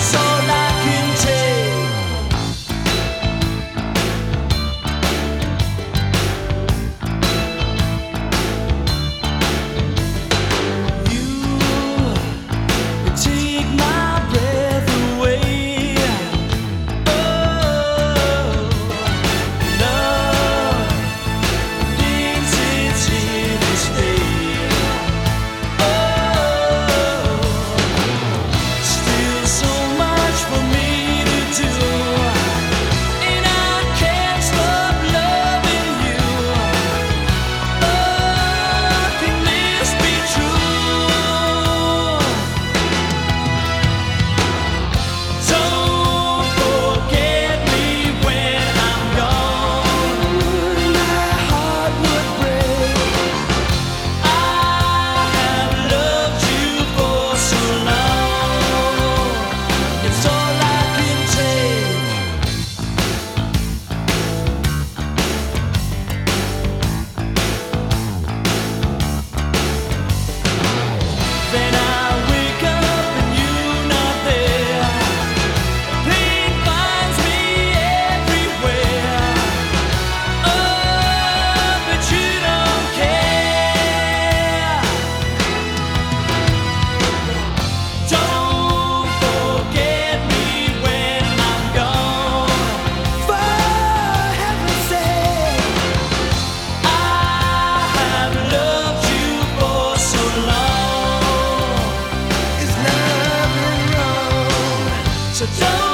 It's all I can take. You take my breath away. Oh, love thinks it's here to stay. Oh, still so much for me to do, and I can't stop loving you. Oh, can this be true? Don't forget me when I'm gone. My heart would break. I have loved you for so long. It's all I can take. Then I wake up and you're not there. Pain finds me everywhere. Oh, but you don't care. Don't forget me when I'm gone. For heaven's sake, I have loved you for so long. Is love wrong? So don't